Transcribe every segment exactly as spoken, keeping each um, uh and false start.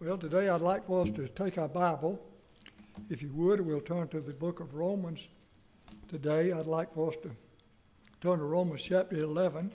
Well, today I'd like for us to take our Bible. If you would, we'll turn to the book of Romans today. I'd like for us to turn to Romans chapter eleven.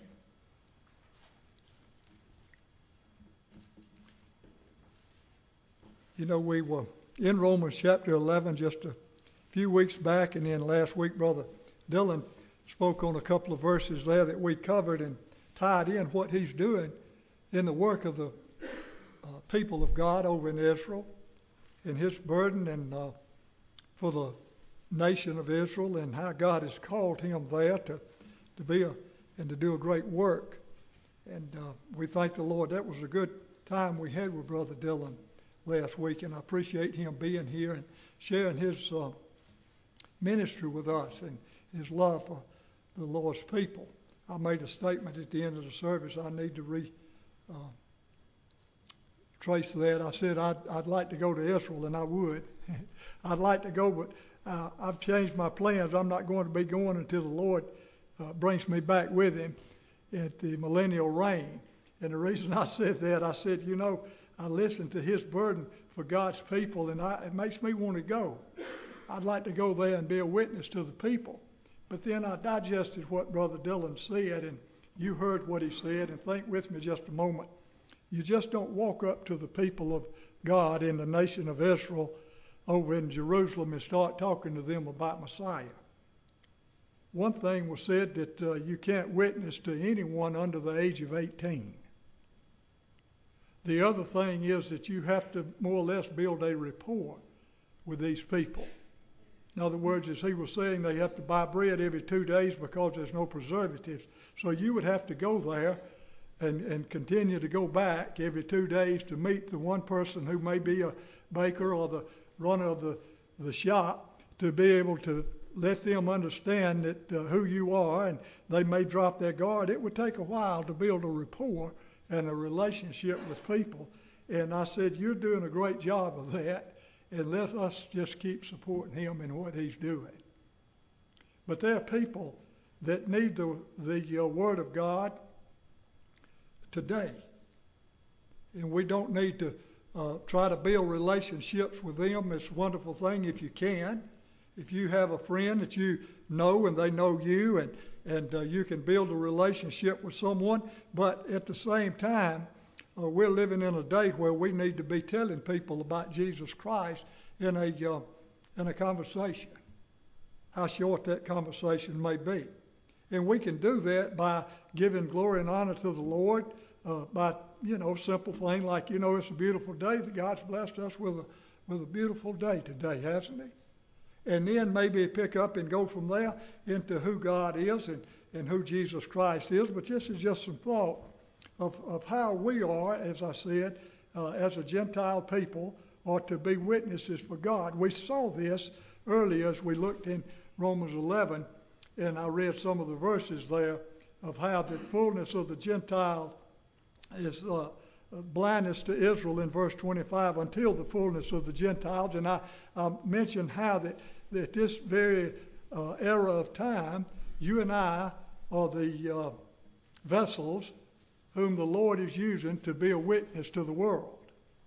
You know, we were in Romans chapter eleven just a few weeks back, and then last week Brother Dylan spoke on a couple of verses there that we covered and tied in what he's doing in the work of the uh, people of God over in Israel, and his burden and uh, for the nation of Israel, and how God has called him there to, to be a, and to do a great work. And uh, we thank the Lord. That was a good time we had with Brother Dylan last week, and I appreciate him being here and sharing his uh, ministry with us and his love for the Lord's people. I made a statement at the end of the service. I need to re uh, trace that. I said I'd, I'd like to go to Israel, and I would. I'd like to go, but uh, I've changed my plans. I'm not going to be going until the Lord uh, brings me back with him at the millennial reign. And the reason I said that, I said, you know, I listened to his burden for God's people, and I, it makes me want to go. I'd like to go there and be a witness to the people. But then I digested what Brother Dylan said, and you heard what he said, and think with me just a moment. You just don't walk up to the people of God in the nation of Israel over in Jerusalem and start talking to them about Messiah. One thing was said that uh, you can't witness to anyone under the age of eighteen. The other thing is that you have to more or less build a rapport with these people. In other words, as he was saying, they have to buy bread every two days because there's no preservatives. So you would have to go there and, and continue to go back every two days to meet the one person who may be a baker or the runner of the, the shop, to be able to let them understand that uh, who you are, and they may drop their guard. It would take a while to build a rapport and a relationship with people. And I said, you're doing a great job of that, and let us just keep supporting him in what he's doing. But there are people that need the, the uh, Word of God today. And we don't need to uh, try to build relationships with them. It's a wonderful thing if you can. If you have a friend that you know and they know you, and and uh, you can build a relationship with someone, but at the same time, uh, we're living in a day where we need to be telling people about Jesus Christ in a uh, in a conversation, how short that conversation may be. And we can do that by giving glory and honor to the Lord, uh, by, you know, simple thing like, you know, it's a beautiful day that God's blessed us with a with a beautiful day today, hasn't he? And then maybe pick up and go from there into who God is and, and who Jesus Christ is. But this is just some thought of, of how we are, as I said, uh, as a Gentile people, are to be witnesses for God. We saw this earlier as we looked in Romans eleven, and I read some of the verses there of how the fullness of the Gentile is uh, blindness to Israel in verse twenty-five, until the fullness of the Gentiles. And I, I mentioned how that, that this very uh, era of time, you and I are the uh, vessels whom the Lord is using to be a witness to the world.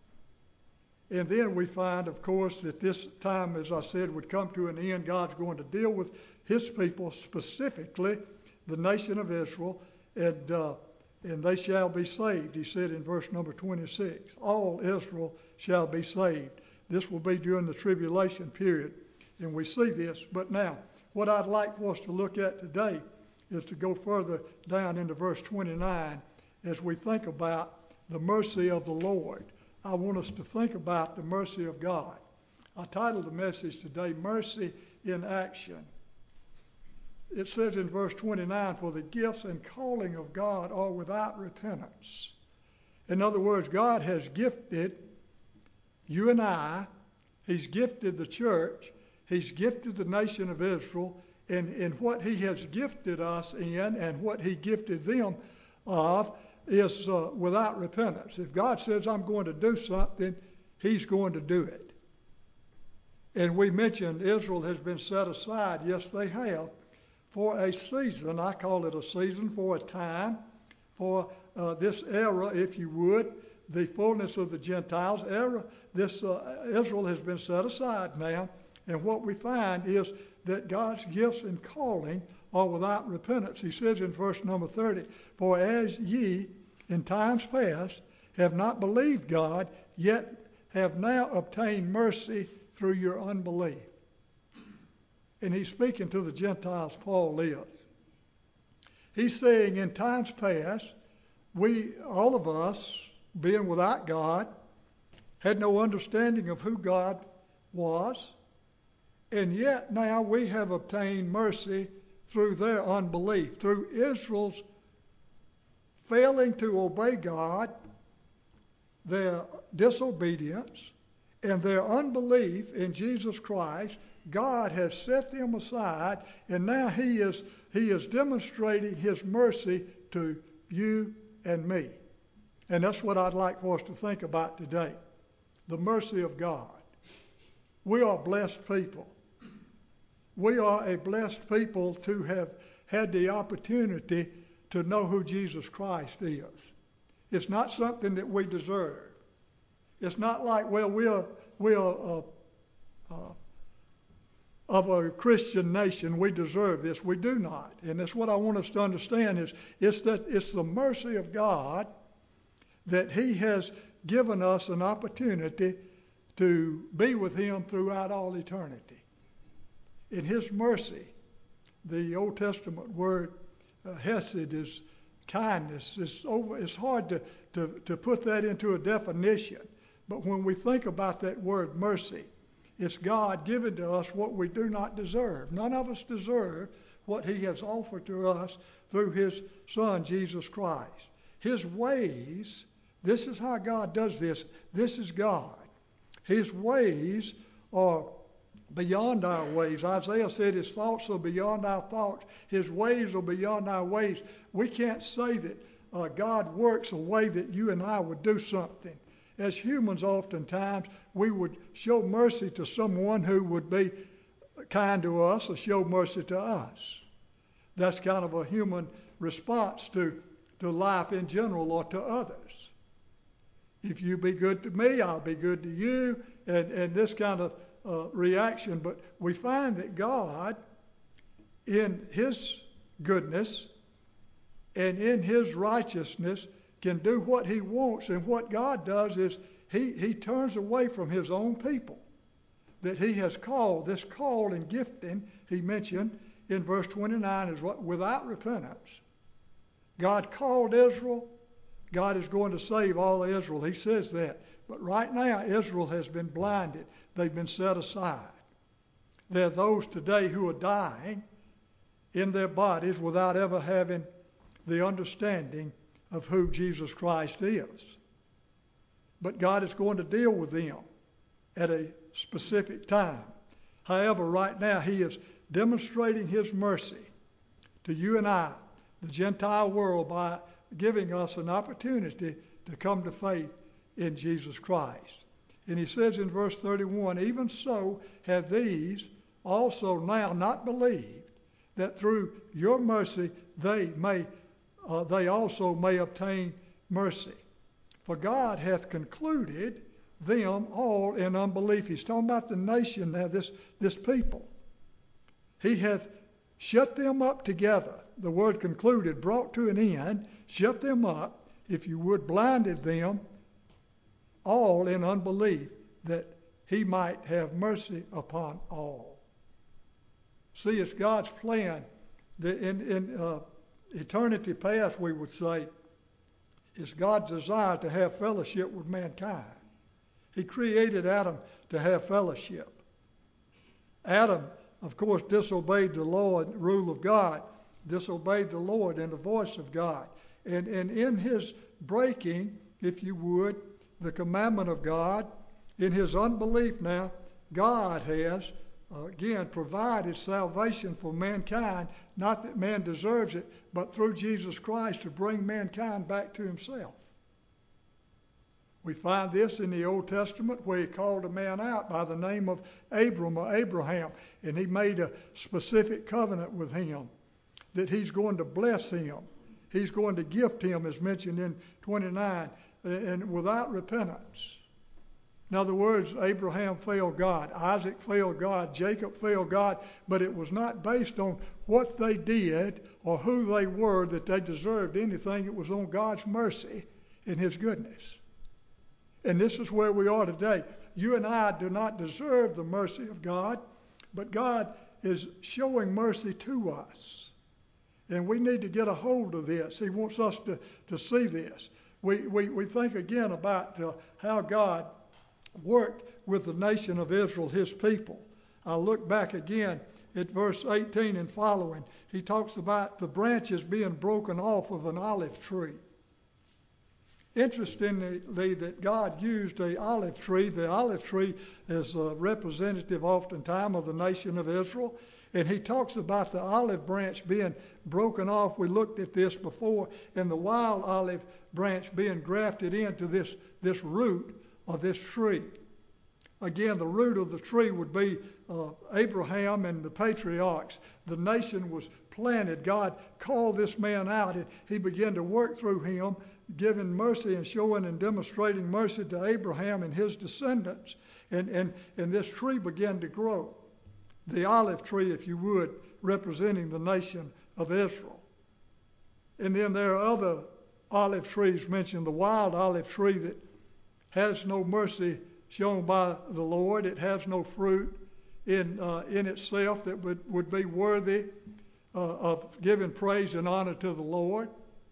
And then we find, of course, that this time, as I said, would come to an end. God's going to deal with his people, specifically the nation of Israel, and uh, and they shall be saved. He said in verse number twenty-six, all Israel shall be saved. This will be during the tribulation period, and we see this. But now, what I'd like for us to look at today is to go further down into verse twenty-nine as we think about the mercy of the Lord. I want us to think about the mercy of God. I titled the message today, Mercy in Action. It says in verse twenty-nine, for the gifts and calling of God are without repentance. In other words, God has gifted you and I. He's gifted the church. He's gifted the nation of Israel. And, and what he has gifted us in and what he gifted them of is uh, without repentance. If God says, I'm going to do something, he's going to do it. And we mentioned Israel has been set aside. Yes, they have. For a season, I call it a season, for a time, for uh, this era, if you would, the fullness of the Gentiles. Era, this uh, Israel has been set aside now, and what we find is that God's gifts and calling are without repentance. He says in verse number thirty, "For as ye in times past have not believed God, yet have now obtained mercy through your unbelief." And he's speaking to the Gentiles, Paul is. He's saying in times past, we, all of us, being without God, had no understanding of who God was, and yet now we have obtained mercy through their unbelief, through Israel's failing to obey God, their disobedience, and their unbelief in Jesus Christ. God has set them aside, and now he is he is demonstrating his mercy to you and me. And that's what I'd like for us to think about today. The mercy of God. We are blessed people. We are a blessed people to have had the opportunity to know who Jesus Christ is. It's not something that we deserve. It's not like, well, we are, we are uh, uh, of a Christian nation, we deserve this. We do not. And that's what I want us to understand is it's that it's the mercy of God that he has given us an opportunity to be with him throughout all eternity. In his mercy, the Old Testament word uh, hesed is kindness. It's, over, it's hard to, to, to put that into a definition. But when we think about that word mercy, it's God giving to us what we do not deserve. None of us deserve what he has offered to us through his Son, Jesus Christ. His ways, this is how God does this. This is God. His ways are beyond our ways. Isaiah said his thoughts are beyond our thoughts. His ways are beyond our ways. We can't say that uh, God works a way that you and I would do something. As humans, oftentimes, we would show mercy to someone who would be kind to us or show mercy to us. That's kind of a human response to, to life in general or to others. If you be good to me, I'll be good to you, and, and this kind of uh, reaction. But we find that God, in his goodness and in his righteousness, can do what he wants, and what God does is he, he turns away from his own people that he has called. This call and gifting he mentioned in verse twenty-nine is what, without repentance. God called Israel. God is going to save all of Israel. He says that. But right now Israel has been blinded. They've been set aside. There are those today who are dying in their bodies without ever having the understanding of who Jesus Christ is. But God is going to deal with them at a specific time. However, right now he is demonstrating his mercy to you and I, the Gentile world, by giving us an opportunity to come to faith in Jesus Christ. And he says in verse thirty-one, "Even so have these also now not believed, that through your mercy they may Uh, they also may obtain mercy. For God hath concluded them all in unbelief." He's talking about the nation now, this, this people. He hath shut them up together. The word concluded, brought to an end, shut them up, if you would, blinded them all in unbelief, that he might have mercy upon all. See, it's God's plan that in, in uh, eternity past, we would say, it's God's desire to have fellowship with mankind. He created Adam to have fellowship. Adam, of course, disobeyed the law and rule of God, disobeyed the Lord and the voice of God. And, and in his breaking, if you would, the commandment of God, in his unbelief now, God has, uh, again, provided salvation for mankind. Not that man deserves it, but through Jesus Christ to bring mankind back to himself. We find this in the Old Testament where he called a man out by the name of Abram or Abraham, and he made a specific covenant with him that he's going to bless him. He's going to gift him, as mentioned in twenty-nine, and without repentance. In other words, Abraham failed God, Isaac failed God, Jacob failed God, but it was not based on what they did or who they were that they deserved anything. It was on God's mercy and His goodness. And this is where we are today. You and I do not deserve the mercy of God, but God is showing mercy to us. And we need to get a hold of this. He wants us to, to see this. We, we, we think again about uh, how God worked with the nation of Israel, His people. I'll look back again at verse eighteen and following. He talks about the branches being broken off of an olive tree. Interestingly, that God used a olive tree. The olive tree is a representative oftentimes of the nation of Israel. And he talks about the olive branch being broken off. We looked at this before. And the wild olive branch being grafted into this, this root of this tree. Again, the root of the tree would be uh, Abraham and the patriarchs. The nation was planted. God called this man out, and He began to work through him, giving mercy and showing and demonstrating mercy to Abraham and his descendants. And, and, and this tree began to grow. The olive tree, if you would, representing the nation of Israel. And then there are other olive trees mentioned. The wild olive tree that has no mercy shown by the Lord. It has no fruit in uh, in itself that would, would be worthy uh, of giving praise and honor to the Lord.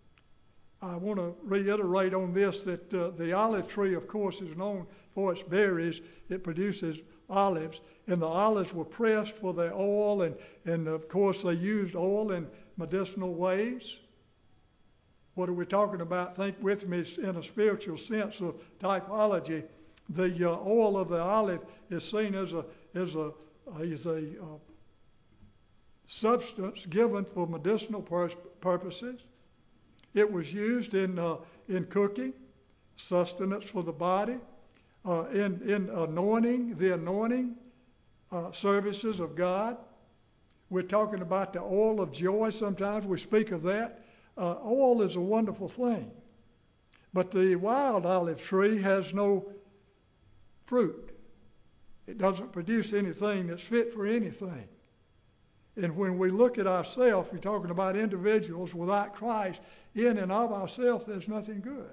I want to reiterate on this that uh, the olive tree, of course, is known for its berries. It produces olives, and the olives were pressed for their oil, and, and of course they used oil in medicinal ways. What are we talking about? Think with me in a spiritual sense of typology. The uh, oil of the olive is seen as a as a as a uh, substance given for medicinal pur- purposes. It was used in uh, in cooking, sustenance for the body, uh, in in anointing, the anointing uh, services of God. We're talking about the oil of joy. Sometimes we speak of that. Uh, oil is a wonderful thing, but the wild olive tree has no fruit. It doesn't produce anything that's fit for anything. And when we look at ourselves, we're talking about individuals without Christ. In and of ourselves, there's nothing good.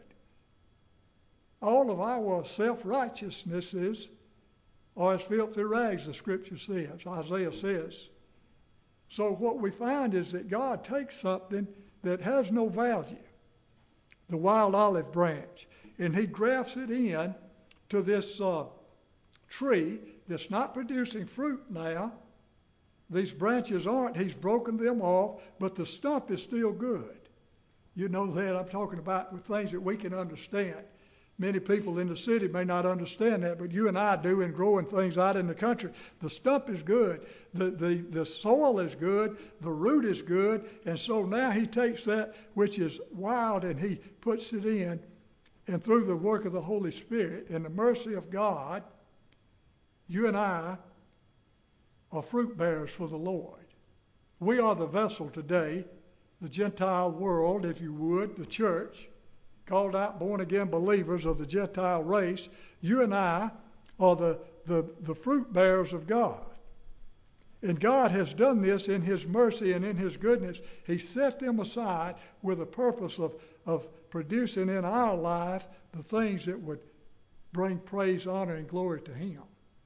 All of our self-righteousnesses are as filthy rags, the Scripture says, Isaiah says. So what we find is that God takes something that has no value, the wild olive branch, and He grafts it in to this uh, tree that's not producing fruit now. These branches aren't. He's broken them off, but the stump is still good. You know that. I'm talking about with things that we can understand. Many people in the city may not understand that, but you and I do in growing things out in the country. The stump is good. The, the, the soil is good. The root is good. And so now He takes that which is wild and He puts it in. And through the work of the Holy Spirit and the mercy of God, you and I are fruit bearers for the Lord. We are the vessel today, the Gentile world, if you would, the church, called out born-again believers of the Gentile race. You and I are the, the, the fruit bearers of God. And God has done this in His mercy and in His goodness. He set them aside with a purpose of, of producing in our life the things that would bring praise, honor, and glory to Him.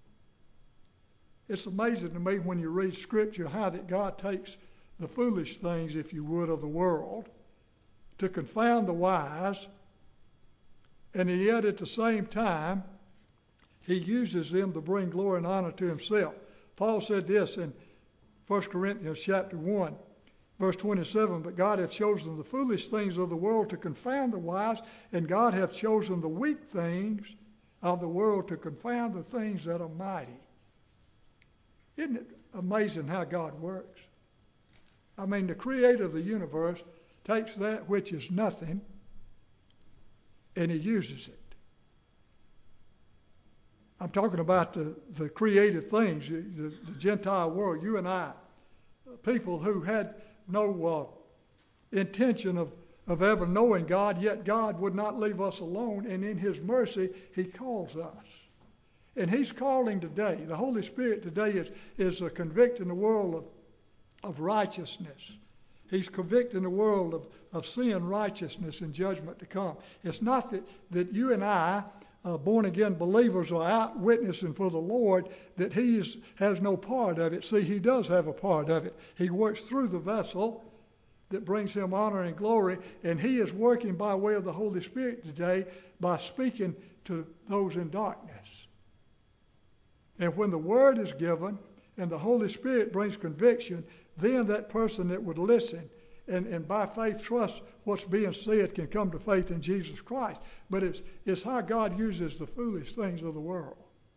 It's amazing to me when you read Scripture how that God takes the foolish things, if you would, of the world to confound the wise, and yet at the same time, He uses them to bring glory and honor to Himself. Paul said this in First Corinthians chapter one, verse twenty-seven, but God hath chosen the foolish things of the world to confound the wise, and God hath chosen the weak things of the world to confound the things that are mighty. Isn't it amazing how God works? I mean, the Creator of the universe takes that which is nothing and He uses it. I'm talking about the, the created things, the, the Gentile world, you and I, people who had no uh, intention of, of ever knowing God, yet God would not leave us alone, and in his mercy, he calls us. And he's calling today. The Holy Spirit today is, is uh, convicting the world of, of righteousness. He's convicting the world of, of sin, righteousness, and judgment to come. It's not that, that you and I, uh, born-again believers, are out witnessing for the Lord, that he is, has no part of it. See, he does have a part of it. He works through the vessel that brings him honor and glory, and he is working by way of the Holy Spirit today by speaking to those in darkness. And when the word is given and the Holy Spirit brings conviction, then that person that would listen and, and by faith trust what's being said can come to faith in Jesus Christ. But it's, it's how God uses the foolish things of the world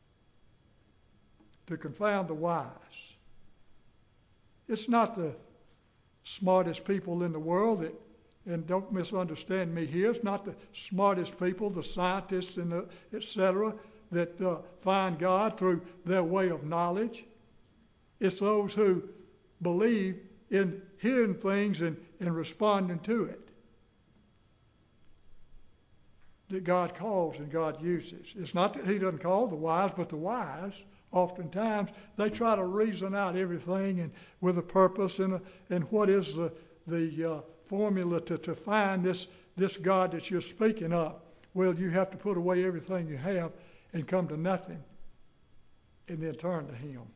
to confound the wise. It's not the smartest people in the world that, and don't misunderstand me here, it's not the smartest people, the scientists and the et cetera, that uh, find God through their way of knowledge. It's those who believe in hearing things and, and responding to it that God calls and God uses. It's not that he doesn't call the wise, but the wise, oftentimes, they try to reason out everything and with a purpose and, a, and what is the, the uh, formula to, to find this, this God that you're speaking of. Well, you have to put away everything you have and come to nothing and then turn to him.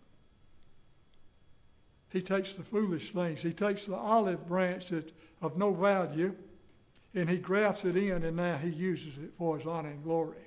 He takes the foolish things. He takes the olive branch that's of no value and he grafts it in, and now he uses it for his honor and glory.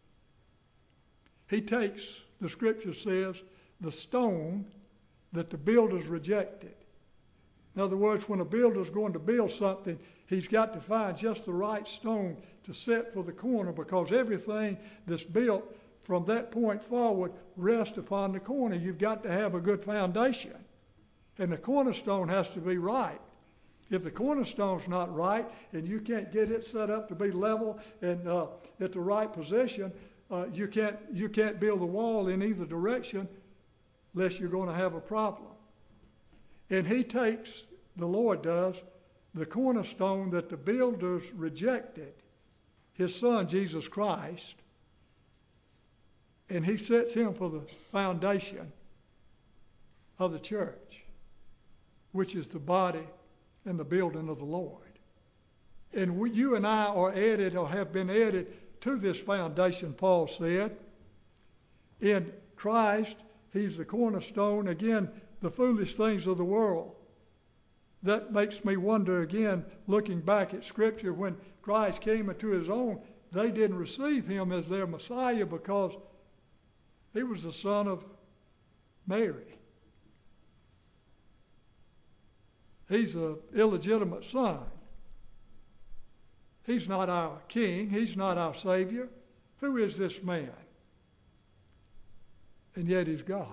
He takes, the scripture says, the stone that the builders rejected. In other words, when a builder's going to build something, he's got to find just the right stone to set for the corner, because everything that's built from that point forward rests upon the corner. You've got to have a good foundation. And the cornerstone has to be right. If the cornerstone's not right and you can't get it set up to be level and uh, at the right position, uh, you can't you can't build a wall in either direction unless you're going to have a problem. And he takes, the Lord does, the cornerstone that the builders rejected, his son Jesus Christ, and he sets him for the foundation of the church, which is the body and the building of the Lord. And we, you and I are added or have been added to this foundation, Paul said. In Christ, he's the cornerstone. Again, the foolish things of the world. That makes me wonder again, looking back at Scripture, when Christ came into his own, they didn't receive him as their Messiah because he was the son of Mary. He's an illegitimate son. He's not our king. He's not our Savior. Who is this man? And yet he's God.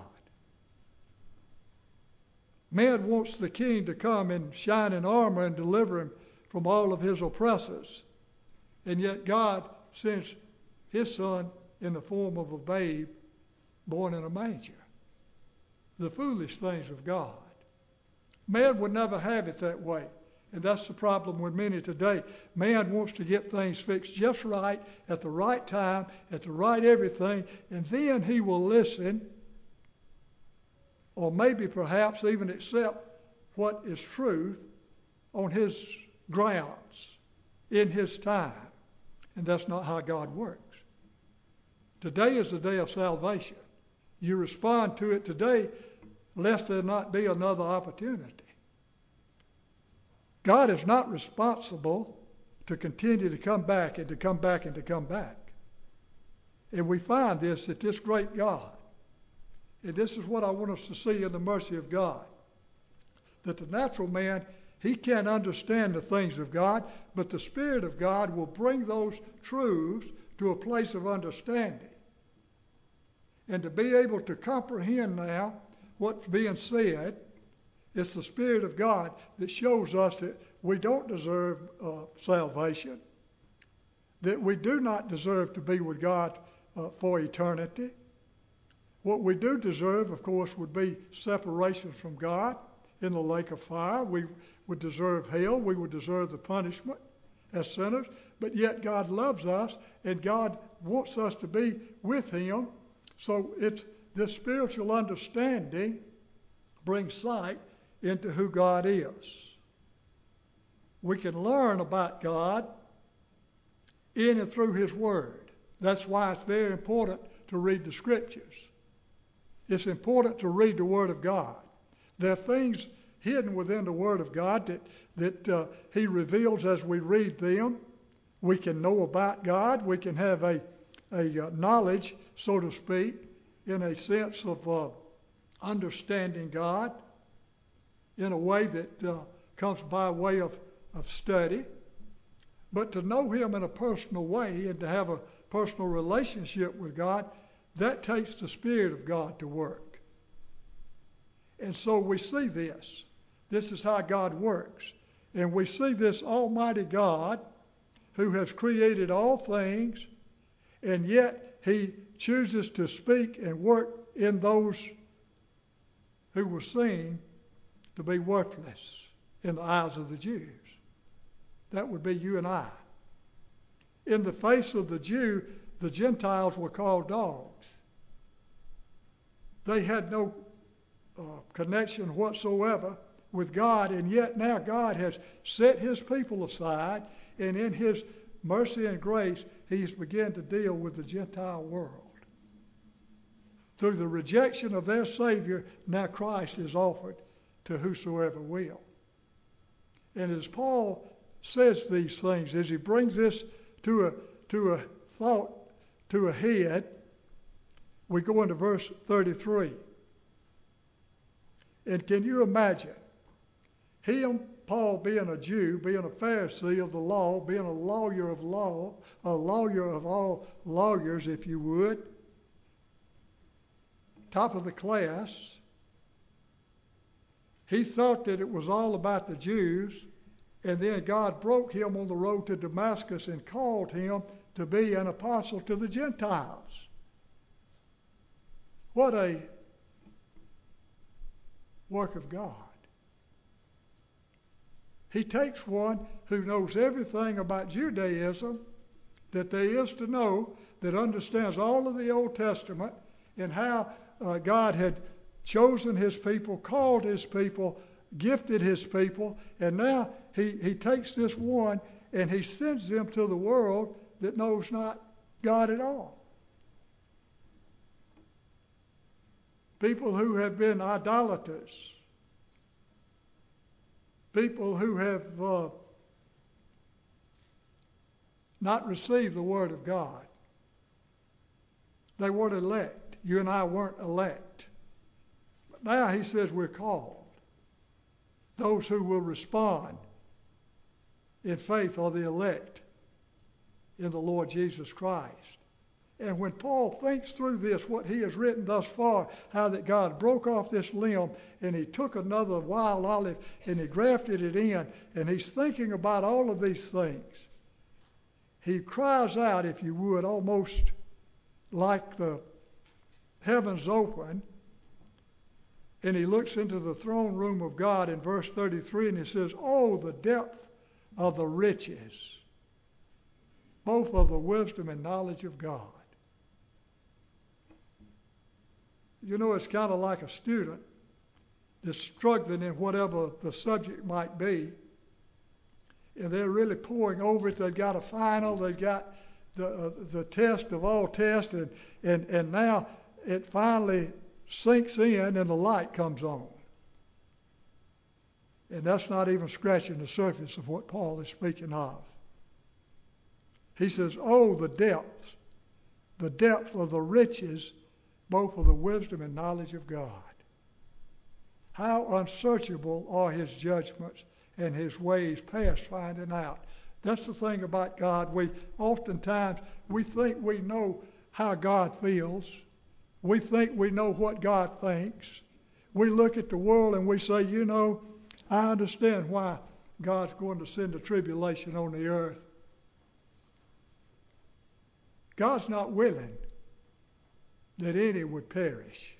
Man wants the king to come in shining armor and deliver him from all of his oppressors. And yet God sends his son in the form of a babe born in a manger. The foolish things of God. Man would never have it that way. And that's the problem with many today. Man wants to get things fixed just right, at the right time, at the right everything, and then he will listen, or maybe perhaps even accept what is truth on his grounds, in his time. And that's not how God works. Today is the day of salvation. You respond to it today, lest there not be another opportunity. God is not responsible to continue to come back and to come back and to come back. And we find this that this great God, and this is what I want us to see in the mercy of God, that the natural man, he can't understand the things of God, but the Spirit of God will bring those truths to a place of understanding. And to be able to comprehend now what's being said, it's the Spirit of God that shows us that we don't deserve uh, salvation, that we do not deserve to be with God uh, for eternity. What we do deserve, of course, would be separation from God in the lake of fire. We would deserve hell. We would deserve the punishment. as sinners, but yet God loves us and God wants us to be with him. So it's this spiritual understanding brings sight into who God is. We can learn about God in and through his word. That's why it's very important to read the scriptures. It's important to read the word of God. There are things hidden within the word of God that, that uh, he reveals as we read them. We can know about God. We can have a, a uh, knowledge, so to speak, in a sense of uh, understanding God in a way that uh, comes by way of, of study. But to know him in a personal way and to have a personal relationship with God, that takes the Spirit of God to work. And so we see this. This is how God works. And we see this Almighty God who has created all things, and yet he chooses to speak and work in those who were seen to be worthless in the eyes of the Jews. That would be you and I. In the face of the Jew, the Gentiles were called dogs. They had no uh, connection whatsoever with God, and yet now God has set his people aside, and in his mercy and grace, he's begun to deal with the Gentile world. Through the rejection of their Savior, now Christ is offered to whosoever will. And as Paul says these things, as he brings this to a to a thought, to a head, we go into verse thirty-three. And can you imagine him, Paul, being a Jew, being a Pharisee of the law, being a lawyer of law, a lawyer of all lawyers, if you would, top of the class. He thought that it was all about the Jews, and then God broke him on the road to Damascus and called him to be an apostle to the Gentiles. What a work of God. He takes one who knows everything about Judaism that there is to know, that understands all of the Old Testament and how uh, God had chosen his people, called his people, gifted his people, and now he, he takes this one and he sends them to the world that knows not God at all. People who have been idolaters. People who have uh, not received the Word of God. They weren't elect. You and I weren't elect. But now he says we're called. Those who will respond in faith are the elect in the Lord Jesus Christ. And when Paul thinks through this, what he has written thus far, how that God broke off this limb and he took another wild olive and he grafted it in, and he's thinking about all of these things, he cries out, if you would, almost like the heavens open, and he looks into the throne room of God in verse thirty-three, and he says, oh, the depth of the riches, both of the wisdom and knowledge of God. You know, it's kind of like a student that's struggling in whatever the subject might be, and they're really pouring over it. They've got a final, they've got the uh, the test of all tests, and, and, and now it finally sinks in and the light comes on. And that's not even scratching the surface of what Paul is speaking of. He says, oh, the depth, the depth of the riches, both of the wisdom and knowledge of God. How unsearchable are his judgments and his ways past finding out. That's the thing about God. We oftentimes, we think we know how God feels. We think we know what God thinks. We look at the world and we say, you know, I understand why God's going to send a tribulation on the earth. God's not willing that any would perish.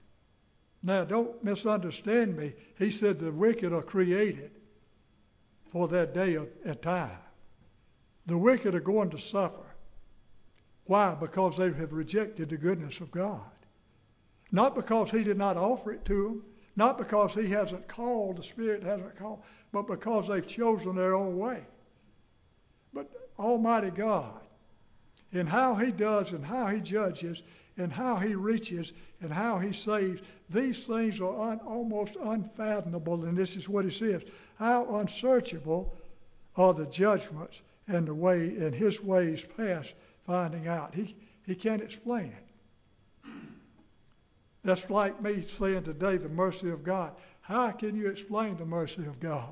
Now, don't misunderstand me. He said the wicked are created for their day and time. The wicked are going to suffer. Why? Because they have rejected the goodness of God. Not because he did not offer it to them, not because he hasn't called, the Spirit hasn't called, but because they've chosen their own way. But Almighty God, in how he does and how he judges and how he reaches and how he saves, these things are un, almost unfathomable, and this is what he says. How unsearchable are the judgments and the way and his ways past finding out. He, he can't explain it. That's like me saying today the mercy of God. How can you explain the mercy of God?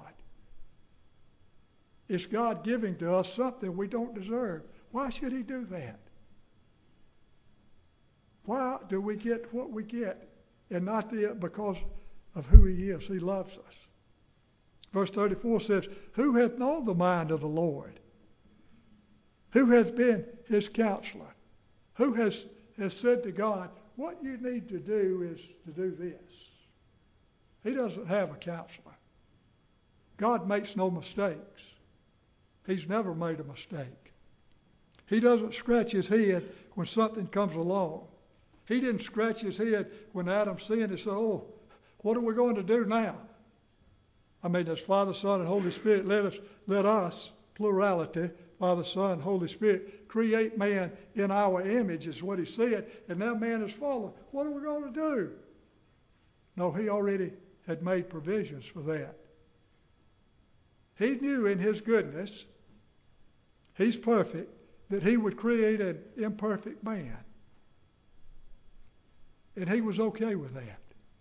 It's God giving to us something we don't deserve. Why should he do that? Why do we get what we get and not the, because of who he is? He loves us. Verse thirty-four says, who hath known the mind of the Lord? Who hath been his counselor? Who has, has said to God, what you need to do is to do this? He doesn't have a counselor. God makes no mistakes. He's never made a mistake. He doesn't scratch his head when something comes along. He didn't scratch his head when Adam sinned and said, oh, what are we going to do now? I mean, as Father, Son, and Holy Spirit, let us, let us, plurality, Father, Son, Holy Spirit, create man in our image, is what he said, and that man has fallen. What are we going to do? No, he already had made provisions for that. He knew in his goodness, he's perfect, that he would create an imperfect man. And he was okay with that.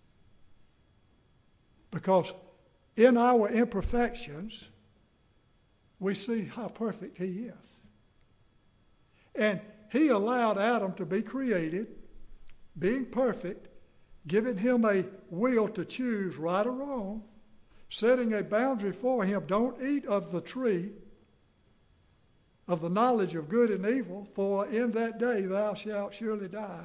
Because in our imperfections, we see how perfect he is. And he allowed Adam to be created, being perfect, giving him a will to choose right or wrong, setting a boundary for him. Don't eat of the tree of the knowledge of good and evil, for in that day thou shalt surely die.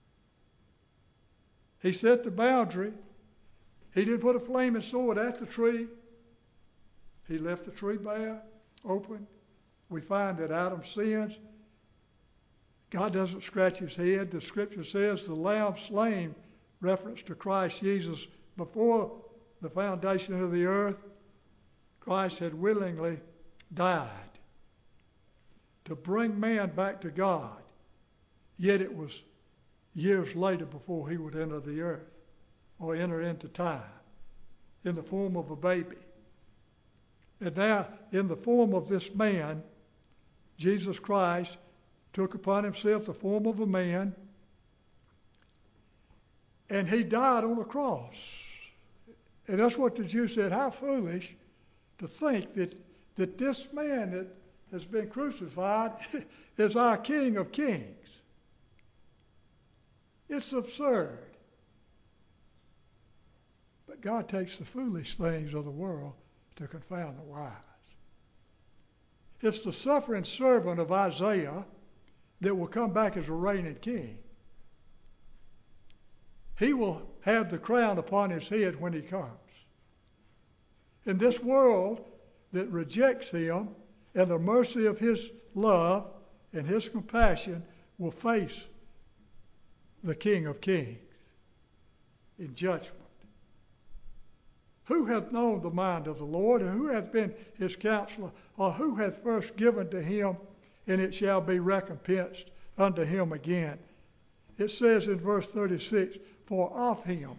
He set the boundary. He didn't put a flaming sword at the tree. He left the tree bare, open. We find that Adam sins. God doesn't scratch his head. The scripture says the lamb slain, reference to Christ Jesus, before the foundation of the earth, Christ had willingly died to bring man back to God. Yet it was years later before he would enter the earth or enter into time in the form of a baby. And now, in the form of this man, Jesus Christ took upon himself the form of a man, and he died on a cross. And that's what the Jews said, how foolish to think that, that this man that has been crucified is our King of Kings. It's absurd. But God takes the foolish things of the world to confound the wise. It's the suffering servant of Isaiah that will come back as a reigning king. He will have the crown upon his head when he comes. In this world that rejects him, and the mercy of his love and his compassion will face the King of Kings in judgment. Who hath known the mind of the Lord, or who hath been his counselor, or who hath first given to him, and it shall be recompensed unto him again? It says in verse thirty-six, for of him,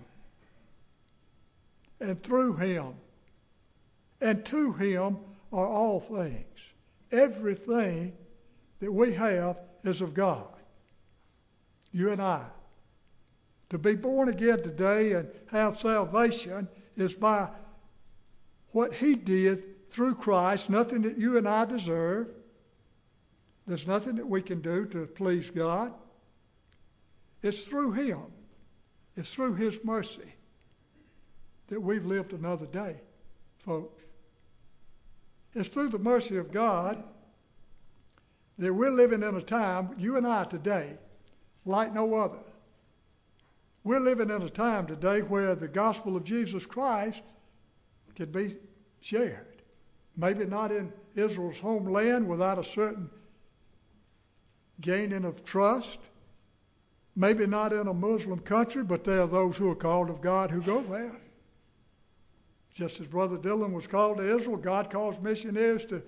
and through him, and to him are all things. Everything that we have is of God. You and I. To be born again today and have salvation is by what he did through Christ, nothing that you and I deserve. There's nothing that we can do to please God. It's through him. It's through his mercy that we've lived another day, folks. It's through the mercy of God that we're living in a time, you and I today, like no other. We're living in a time today where the gospel of Jesus Christ can be shared. Maybe not in Israel's homeland without a certain gaining of trust. Maybe not in a Muslim country, but there are those who are called of God who go there. Just as Brother Dylan was called to Israel, God calls missionaries to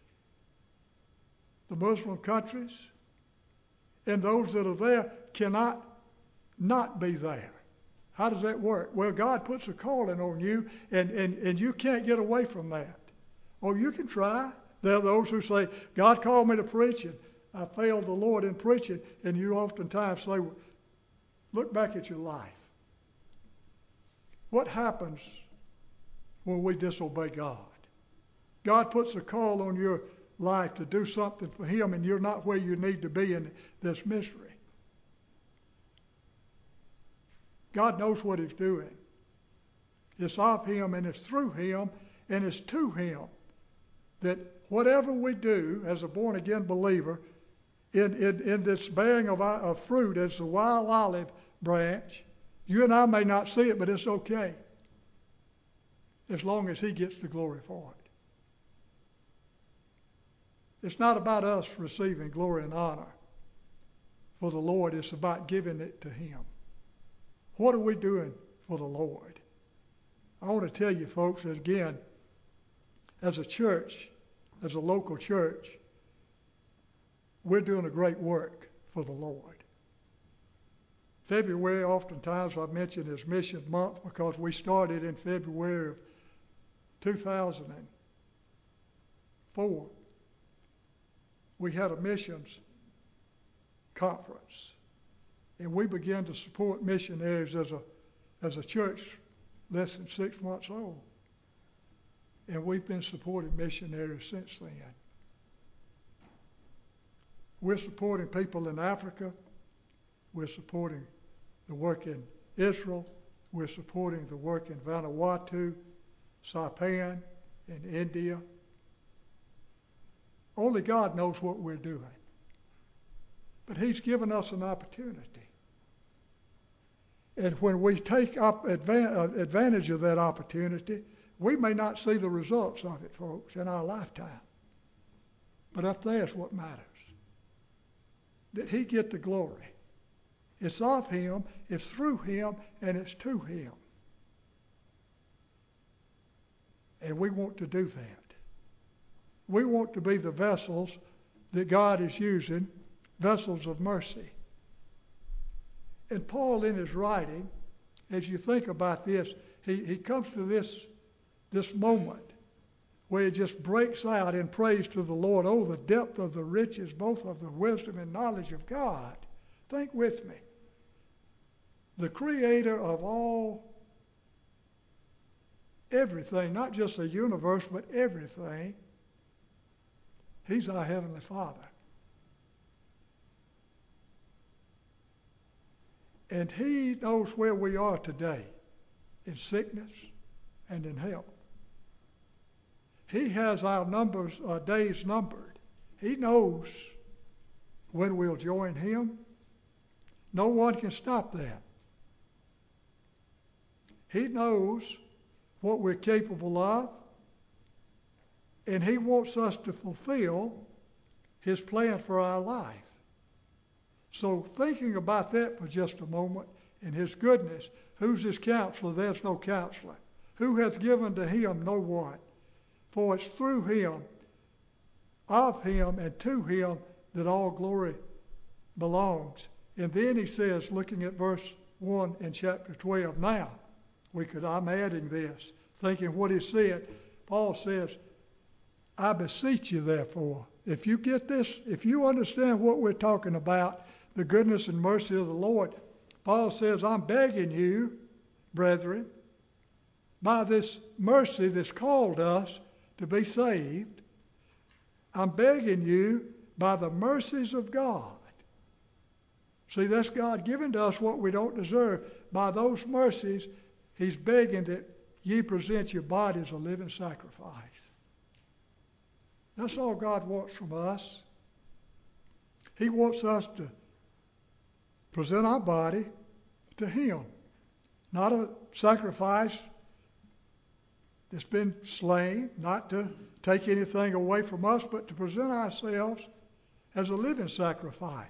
the Muslim countries. And those that are there cannot not be there. How does that work? Well, God puts a calling on you, and, and, and you can't get away from that. Or you can try. There are those who say, God called me to preach, and I failed the Lord in preaching. And you oftentimes say, look back at your life. What happens when we disobey God? God puts a call on your life to do something for Him, and you're not where you need to be in this misery. God knows what He's doing. It's of Him, and it's through Him, and it's to Him that whatever we do as a born-again believer in, in, in this bearing of, of fruit as the wild olive branch, you and I may not see it, but it's okay as long as He gets the glory for it. It's not about us receiving glory and honor for the Lord. It's about giving it to Him. What are we doing for the Lord? I want to tell you, folks, that again, as a church, as a local church, we're doing a great work for the Lord. February, oftentimes I mention is Mission Month because we started in February of two thousand four. We had a missions conference, and we began to support missionaries as a as a church less than six months old. And we've been supporting missionaries since then. We're supporting people in Africa. We're supporting the work in Israel. We're supporting the work in Vanuatu, Saipan, in India. Only God knows what we're doing. But He's given us an opportunity. And when we take up advan- advantage of that opportunity, we may not see the results of it, folks, in our lifetime. But up there is what matters. That He get the glory. It's of Him, it's through Him, and it's to Him. And we want to do that. We want to be the vessels that God is using, vessels of mercy. And Paul, in his writing, as you think about this, he, he comes to this, this moment where he just breaks out in praise to the Lord. Oh, the depth of the riches, both of the wisdom and knowledge of God. Think with me. The Creator of all, everything, not just the universe, but everything. He's our Heavenly Father. And He knows where we are today, in sickness and in health. He has our numbers, our days numbered. He knows when we'll join Him. No one can stop that. He knows what we're capable of, and He wants us to fulfill His plan for our life. So thinking about that for just a moment, and His goodness, who's His counselor? There's no counselor. Who hath given to Him? No one. For it's through Him, of Him, and to Him that all glory belongs. And then he says, looking at verse one in chapter twelve, now, we could, I'm adding this, thinking what he said. Paul says, I beseech you therefore, if you get this, if you understand what we're talking about, the goodness and mercy of the Lord, Paul says, I'm begging you, brethren, by this mercy that's called us to be saved, I'm begging you by the mercies of God. See, that's God giving to us what we don't deserve. By those mercies, He's begging that ye present your body as a living sacrifice. That's all God wants from us. He wants us to present our body to Him. Not a sacrifice that's been slain, not to take anything away from us, but to present ourselves as a living sacrifice.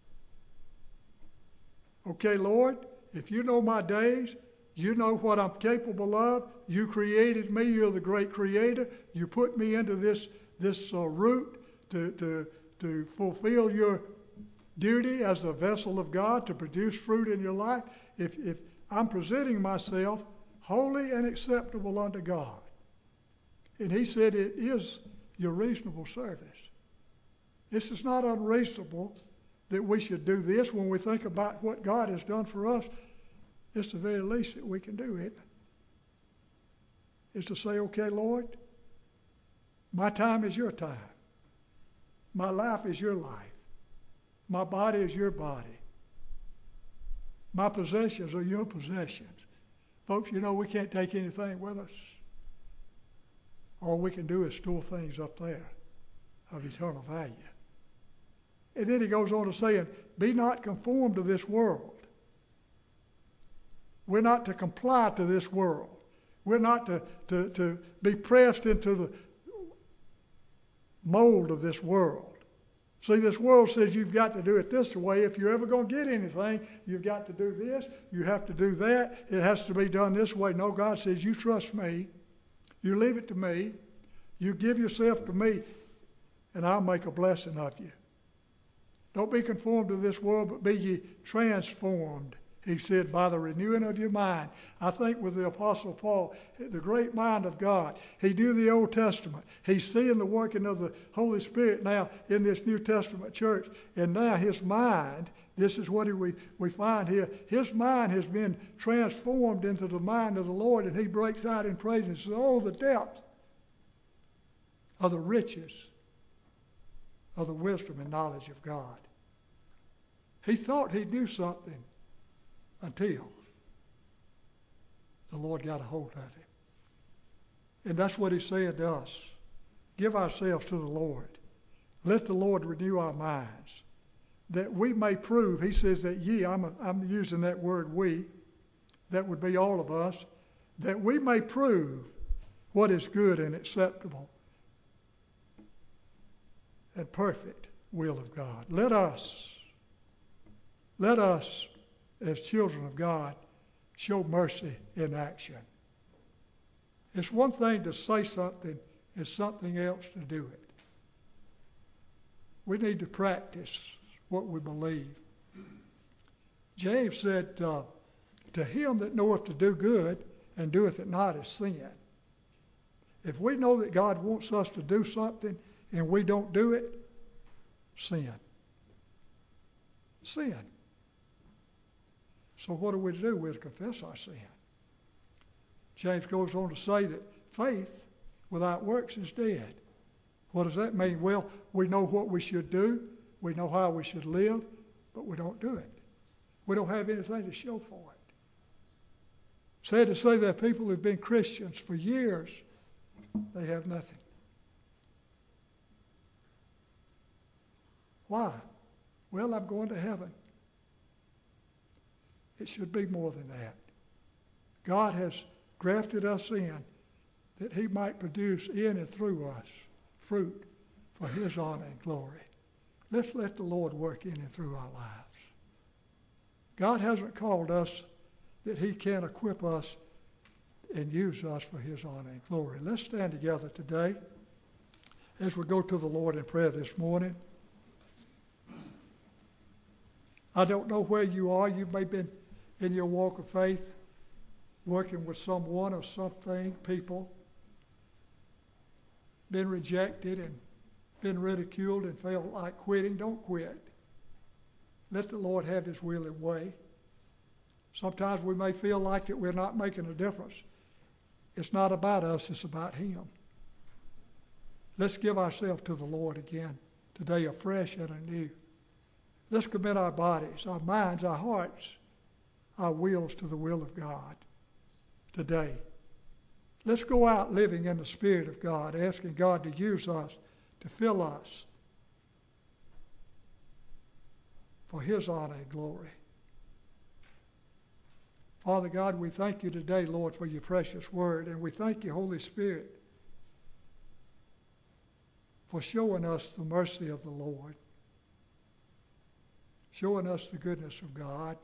Okay, Lord, if you know my days, you know what I'm capable of. You created me. You're the great creator. You put me into this, this uh, route to, to, to fulfill your duty as a vessel of God to produce fruit in your life. If, if I'm presenting myself holy and acceptable unto God. And he said it is your reasonable service. This is not unreasonable that we should do this when we think about what God has done for us. It's the very least that we can do, isn't it? Is to say, okay, Lord, my time is your time. My life is your life. My body is your body. My possessions are your possessions. Folks, you know we can't take anything with us. All we can do is store things up there of eternal value. And then he goes on to saying, be not conformed to this world. We're not to comply to this world. We're not to, to, to be pressed into the mold of this world. See, this world says you've got to do it this way. If you're ever going to get anything, you've got to do this. You have to do that. It has to be done this way. No, God says, you trust me. You leave it to me. You give yourself to me, and I'll make a blessing of you. Don't be conformed to this world, but be ye transformed, he said, by the renewing of your mind. I think with the Apostle Paul, the great mind of God, he knew the Old Testament. He's seeing the working of the Holy Spirit now in this New Testament church. And now his mind, this is what we, we find here, his mind has been transformed into the mind of the Lord, and he breaks out in praise and says, oh, the depth of the riches of the wisdom and knowledge of God. He thought he knew something until the Lord got a hold of him. And that's what he's saying to us. Give ourselves to the Lord. Let the Lord renew our minds, that we may prove, he says that ye, I'm, a, I'm using that word we, that would be all of us, that we may prove what is good and acceptable and perfect will of God. Let us, let us, as children of God, show mercy in action. It's one thing to say something, it's something else to do it. We need to practice what we believe. James said, uh, to him that knoweth to do good and doeth it not is sin. If we know that God wants us to do something and we don't do it, sin. Sin. So what are we to do? We're to confess our sin. James goes on to say that faith without works is dead. What does that mean? Well, we know what we should do. We know how we should live, but we don't do it. We don't have anything to show for it. Sad to say that people who've been Christians for years, they have nothing. Why? Well, I'm going to heaven. It should be more than that. God has grafted us in that he might produce in and through us fruit for his honor and glory. Let's let the Lord work in and through our lives. God hasn't called us that he can equip us and use us for his honor and glory. Let's stand together today as we go to the Lord in prayer this morning. I don't know where you are. You may have been in your walk of faith working with someone or something, people, been rejected and been ridiculed and felt like quitting. Don't quit. Let the Lord have his will and way. Sometimes we may feel like that we're not making a difference. It's not about us, it's about him. Let's give ourselves to the Lord again today, afresh and anew. Let's commit our bodies, our minds, our hearts, our wills to the will of God today. Let's go out living in the Spirit of God, asking God to use us, to fill us for his honor and glory. Father God, we thank you today, Lord, for your precious word, and we thank you, Holy Spirit, for showing us the mercy of the Lord, showing us the goodness of God.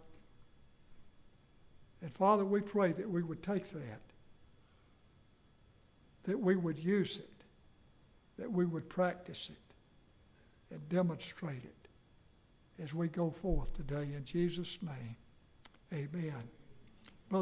And Father, we pray that we would take that, that we would use it, that we would practice it and demonstrate it as we go forth today. In Jesus' name, amen.